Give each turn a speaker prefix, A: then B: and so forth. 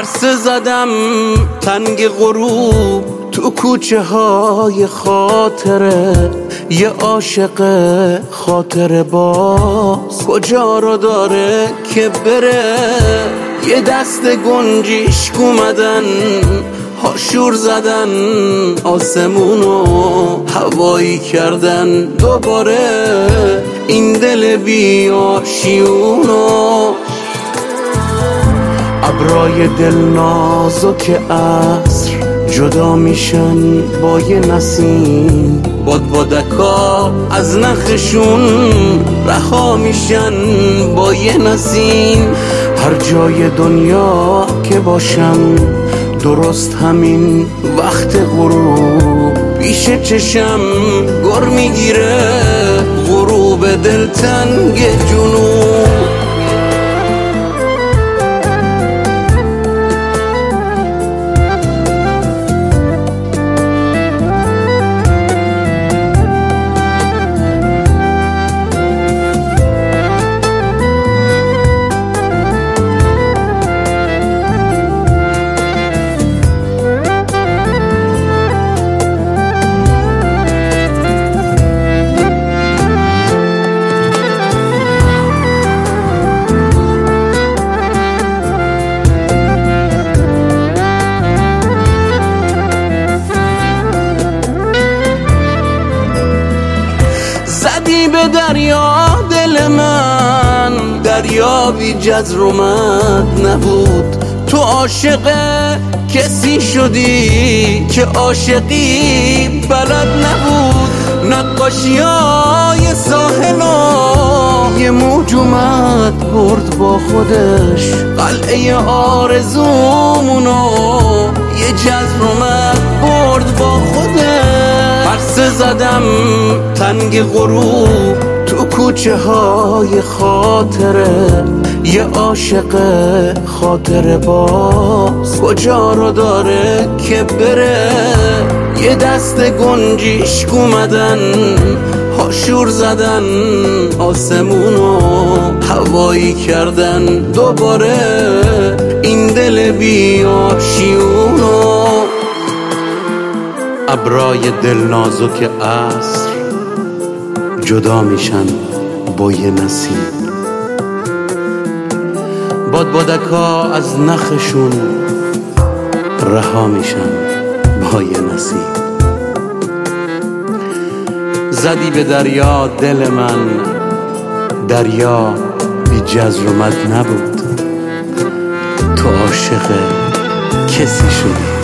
A: پرسه زدم تنگ غروب تو کوچه های خاطره، یه عاشق خاطر باز کجا را داره که بره. یه دست گنجیشک اومدن هاشور زدن آسمونو هوایی کردن دوباره، این دل بیاشیونو. ابرای دل نازک عصر جدا میشن با یه نسیم، بادبادکا از نخشون رها میشن با یه نسیم. هر جای دنیا که باشم درست همین وقت غروب پیش چشم گر میگیره غروب دلتنگ جنوب. زدی به دریا دل من، دریا بی جزر اومد نبود. تو عاشق کسی شدی که عاشقی بلد نبود. نقاشیای ساحلو یه موج اومد برد با خودش، قلعه آرزومونو یه جزر اومد برد با خودش. پرسه زدم تنگ غروب تو کوچه های خاطره، یه عاشق خاطر باز کجا رو داره که بره. یه دست گنجیشک اومدن هاشور زدن آسمونو هوایی کردن دوباره، این دل بیاشیونو. ابرای دل نازک عصر جدا میشن با یه نسیم، بادبادکا از نخشون رها میشن با یه نسیم. زدی به دریا دل من، دریا بی جزر و مد نبود. تو عاشق کسی شدی